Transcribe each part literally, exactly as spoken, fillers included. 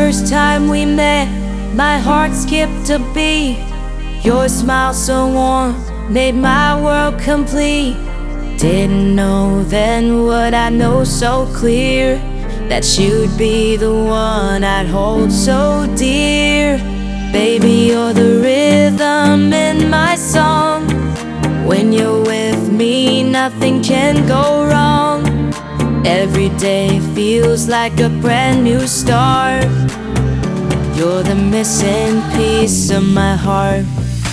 first time we met, my heart skipped a beat. Your smile so warm made my world complete. Didn't know then what I know so clear, that you'd be the one I'd hold so dear. Baby, you're the rhythm in my song. When you're with me, nothing can go wrong. Every day feels like a brand new start. You're the missing piece of my heart.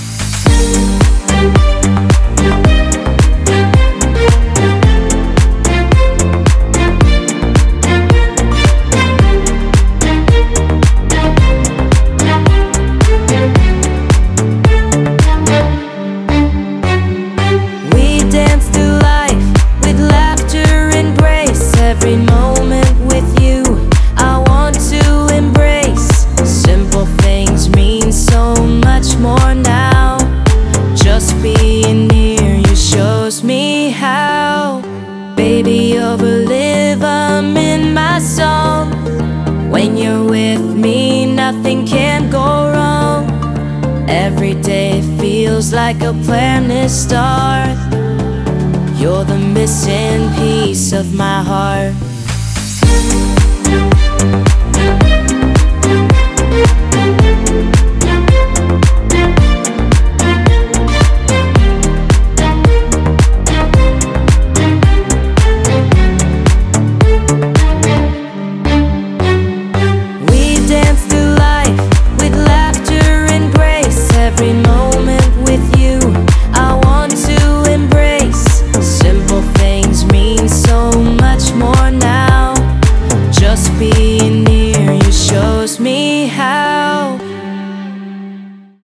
We dance through life with laughter and grace. Every moment with you I want to embrace. Simple things mean so much more now. Just being near you shows me how. Baby, you're a rhythm in my song. When you're with me, nothing can go wrong. Every day feels like a planet star. You're the missing piece of my heart. We dance through life with laughter and grace. Every moment with you I want to embrace. Simple things mean so much more now. Just being near